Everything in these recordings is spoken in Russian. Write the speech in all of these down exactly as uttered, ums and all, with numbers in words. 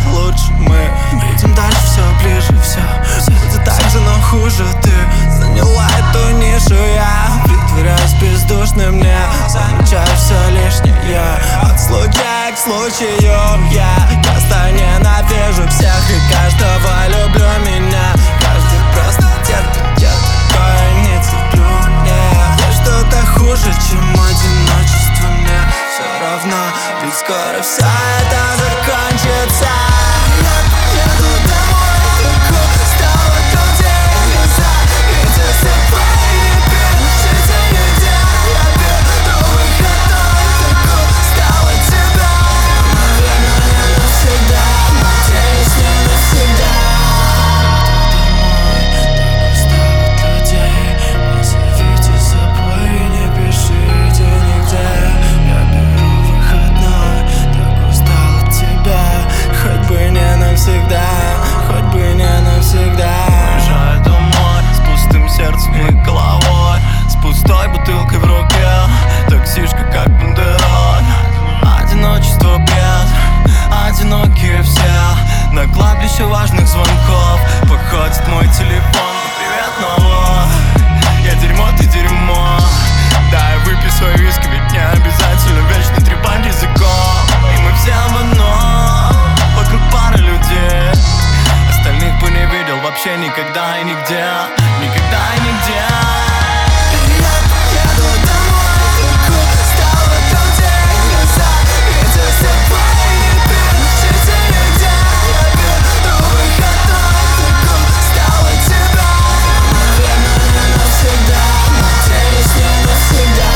лучше мы идем дальше, все ближе, все будет так же, но хуже. Ты заняла эту нишу, я притворяюсь бездушным, мне замечаю все лишнее. От случая к случаю я просто ненавижу всех и каждого, люблю меня. Каждый просто терпит, я такое не терплю. Yeah. Есть что-то хуже, чем одиночество, мне все равно, ведь скоро все это закончится. Я еду домой, так устала от людей за эти собой. Пишите нигде, я беру выходной, так устала от тебя. Наверное, не навсегда, надеюсь, не навсегда. Всегда, хоть бы не навсегда. Уезжаю домой с пустым сердцем и головой, с пустой бутылкой в руке, таксишка как бандероль. Одиночество без, одинокие все. На кладбище важных звонков походит мой телефон. Привет, новый, я дерьмо, ты дерьмо. Дай выпей свой виски, ведь не обязательно вечно трепать языком. И мы все в одном, вокруг пары людей, остальных бы не видел вообще никогда и нигде. Никогда и нигде. Я еду домой, так устала от людей за эти собой. Пишите нигде, я беру выходной, так устала от тебя. Наверное, не навсегда, надеюсь, не навсегда.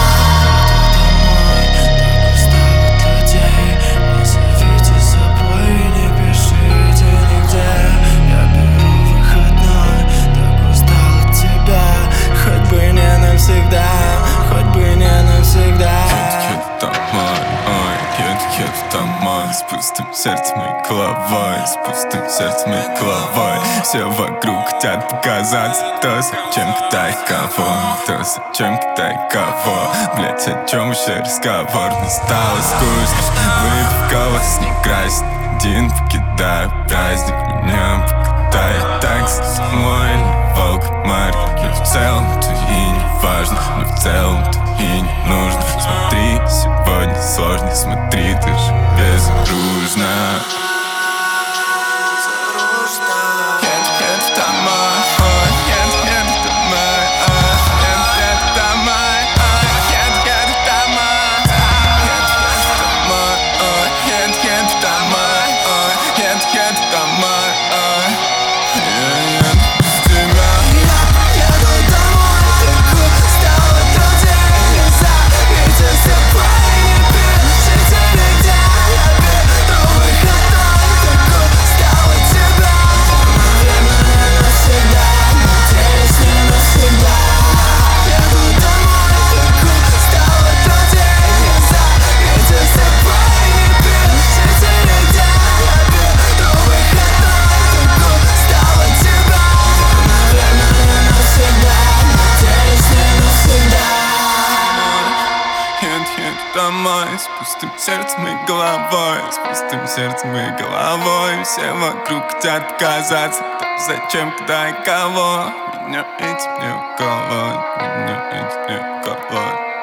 Всегда, хоть бы не навсегда. Еду домой, ой, еду, еду домой, с пустым сердцем и головой, с пустым сердцем и головой. Все вокруг хотят показаться, то зачем, когда и кого, то зачем, когда и кого. Блять, о чем еще разговор, не стало скучно. Выпивка вас не красит, один покидаю праздник, меня покатает такси мой волк Марк. В целом-то и не важно, но в целом-то и не нужно. Смотри, сегодня сложно, смотри, ты же безоружна. Домой, с пустым сердцем и головой, с пустым сердцем и головой. Все вокруг хотят показаться, кто, зачем, когда и кого. Меня этим не уколоть, меня этим не уколоть.